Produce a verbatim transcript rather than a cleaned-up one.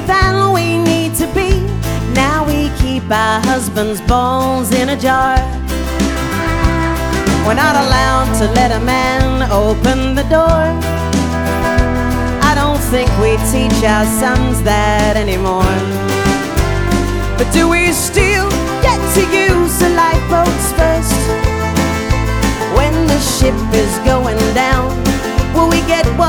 than we need to be. Now we keep our husbands' bones in a jar. We're not allowed to let a man open the door. I don't think we teach our sons that anymore. But do we still